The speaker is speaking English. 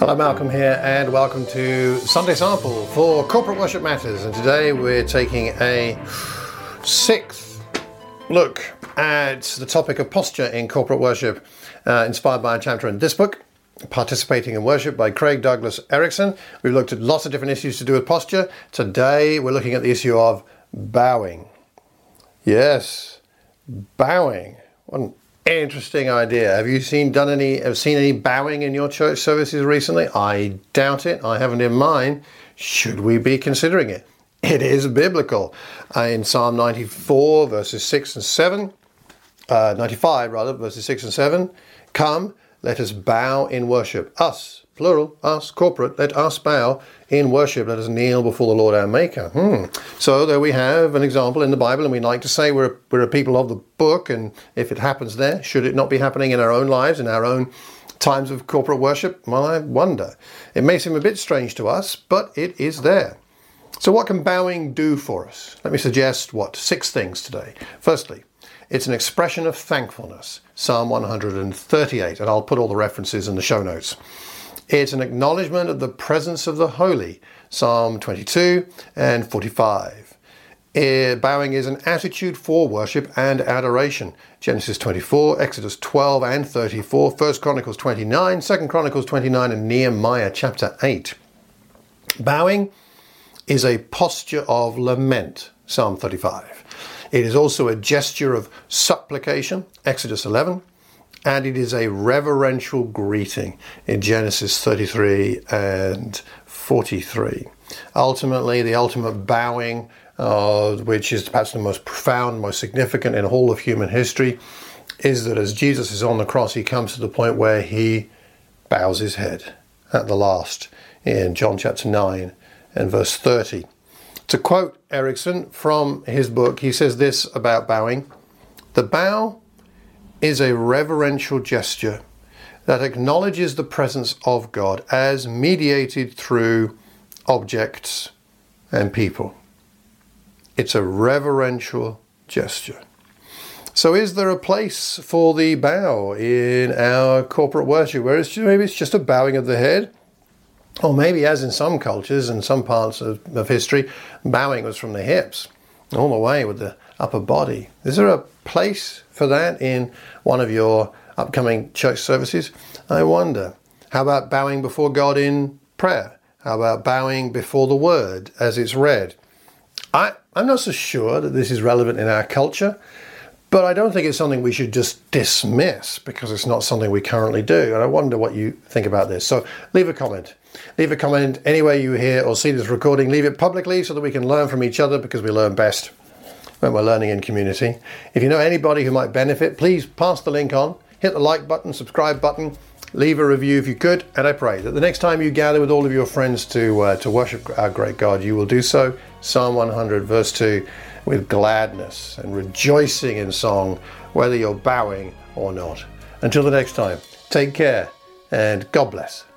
Hello, Malcolm here, and welcome to Sunday Sample for Corporate Worship Matters. And today we're taking a sixth look at the topic of posture in corporate worship, inspired by a chapter in this book, Participating in Worship by Craig Douglas Erickson. We've looked at lots of different issues to do with posture. Today we're looking at the issue of bowing. Yes, bowing. What an interesting idea. Have you seen any bowing in your church services recently? I doubt it. I haven't in mine. Should we be considering it? It is biblical. In Psalm 94 verses 6 and 7, 95 rather, verses 6 and 7, come, let us bow in worship. Us, plural, us, corporate, let us bow in worship. Let us kneel before the Lord our Maker. So there we have an example in the Bible, and we like to say we're a people of the book, and if it happens there, should it not be happening in our own lives, in our own times of corporate worship? Well, I wonder. It may seem a bit strange to us, but it is there. So what can bowing do for us? Let me suggest, 6 things today. Firstly, it's an expression of thankfulness, Psalm 138, and I'll put all the references in the show notes. It's an acknowledgement of the presence of the holy, Psalm 22 and 45. Bowing is an attitude for worship and adoration, Genesis 24, Exodus 12 and 34, 1 Chronicles 29, 2 Chronicles 29 and Nehemiah chapter 8. Bowing is a posture of lament, Psalm 35. It is also a gesture of supplication, Exodus 11, and it is a reverential greeting in Genesis 33 and 43. Ultimately, the ultimate bowing, which is perhaps the most profound, most significant in all of human history, is that as Jesus is on the cross, he comes to the point where he bows his head at the last in John chapter 9 and verse 30. To quote Erickson from his book, he says this about bowing: the bow is a reverential gesture that acknowledges the presence of God as mediated through objects and people. It's a reverential gesture. So is there a place for the bow in our corporate worship, where maybe it's just a bowing of the head? Or maybe, as in some cultures and some parts of history, bowing was from the hips all the way with the upper body. Is there a place for that in one of your upcoming church services? I wonder. How about bowing before God in prayer? How about bowing before the word as it's read? I'm not so sure that this is relevant in our culture, but I don't think it's something we should just dismiss because it's not something we currently do. And I wonder what you think about this. So leave a comment. Leave a comment anywhere you hear or see this recording. Leave it publicly so that we can learn from each other, because we learn best when we're learning in community. If you know anybody who might benefit, please pass the link on. Hit the like button, subscribe button, leave a review if you could. And I pray that the next time you gather with all of your friends to worship our great God, you will do so, Psalm 100 verse 2, with gladness and rejoicing in song, whether you're bowing or not. Until the next time, take care and God bless.